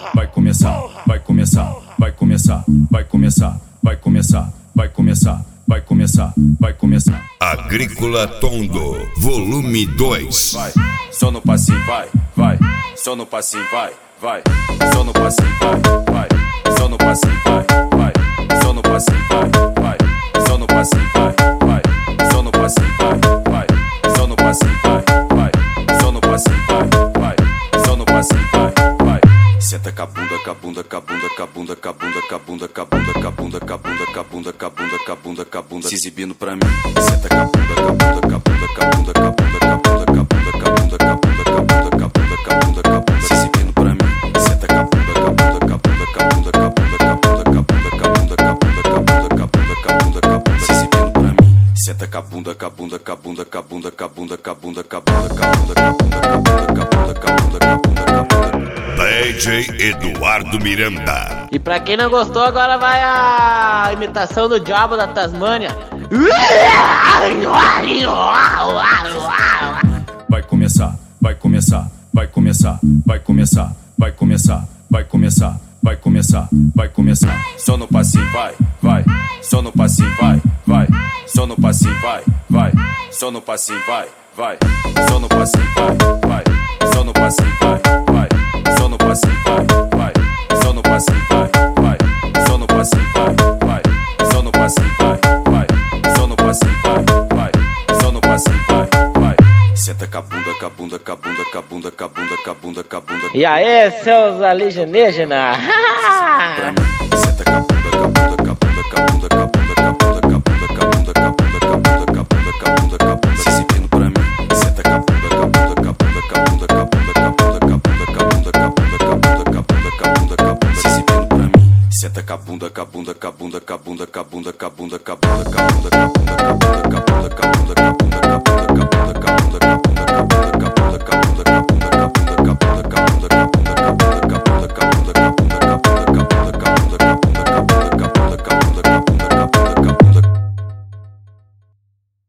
vai começar, vai começar, vai começar, vai começar, vai começar, vai começar, vai começar, vai começar. Agrícola Tondo, volume 2. Vai, só no passinho, vai, vai, só no passinho, vai, vai, só no passinho, vai, vai, só no passinho, vai, vai, só no passinho, vai, vai, só no passinho, vai, vai, só no passinho, vai, vai, só no passinho, vai, vai, só no passinho, vai, vai, só no passinho, vai, vai. Senta com a bunda, com a bunda, com a bunda, com a bunda, com a bunda, com a bunda, com a bunda, com a bunda, com a bunda, com a bunda, com a bunda, com a bunda, com a bunda, se exibindo pra mim. Senta com a bunda, com a bunda, com a bunda, com a bunda, com a bunda, com a bunda, com a bunda, com a bunda, com a bunda, com a bunda, com a bunda, com a bunda, com a bunda, se exibindo pra mim. Senta com a bunda, com a bunda, com a bunda, com a bunda, com a bunda, com a bunda, com a bunda, com a bunda, com a bunda, com a bunda, com a bunda, com a bunda, com a bunda, se exibindo pra mim. Senta com a bunda, com a bunda, com a bunda, com a bunda, com a bunda, com a bunda, com a bunda, com a bunda, com a bunda, com a bunda, com a bunda, com a bunda, com a bunda, com a bunda. DJ Eduardo Miranda. E pra quem não gostou, agora vai a imitação do Diabo da Tasmânia. Vai começar, vai começar, vai começar, vai começar, vai começar, vai começar, vai começar, vai começar. Só no passinho, vai, vai, só no passinho, vai, vai, só no passinho, vai, vai, só no passinho, vai, vai, só no passinho, vai, vai, só no passinho, vai, vai, só no passinho, vai, vai, só no passinho, vai, vai, só no passinho, vai, vai, só no passinho, vai, vai, só no passinho, vai, vai, só no passinho, vai, vai. Senta com a bunda, com a bunda, com a bunda, com a bunda, com a bunda, com a bunda, com a bunda. E aí, seus alienígenas? Senta com a bunda, com a bunda, com a bunda, com a bunda, com a bunda, com a bunda, com a bunda, com a bunda, com a bunda, com a bunda, com a bunda, com a bunda, com a bunda, se exibindo pra mim. Senta com a bunda, com a bunda, com a bunda, com a bunda, com a bunda, com a bunda, com a bunda, com a bunda, com a bunda, com a bunda, com a bunda, com a bunda, com a bunda, se exibindo pra mim. Senta com a bunda, com a bunda, com a bunda, com a bunda, com a bunda, com a bunda, com a bunda, com a bunda, com a bunda, com a bunda, com a bunda, com a bunda, com a bunda, com a bunda, com a bunda, com a bunda, com a bunda.